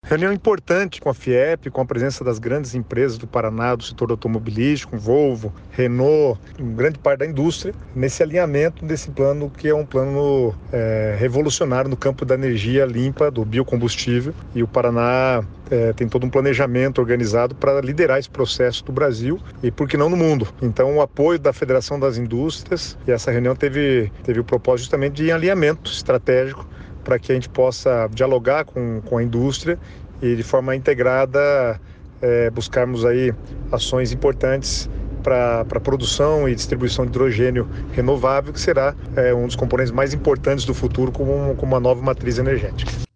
Reunião importante com a FIEP, com a presença das grandes empresas do Paraná, do setor automobilístico, Volvo, Renault, grande parte da indústria, nesse alinhamento desse plano que é um plano revolucionário no campo da energia limpa, do biocombustível, e o Paraná tem todo um planejamento organizado para liderar esse processo do Brasil e, por que não, no mundo. Então, o apoio da Federação das Indústrias, e essa reunião teve o propósito justamente de alinhamento estratégico para que a gente possa dialogar com a indústria e, de forma integrada, buscarmos aí ações importantes para a produção e distribuição de hidrogênio renovável, que será um dos componentes mais importantes do futuro como uma nova matriz energética.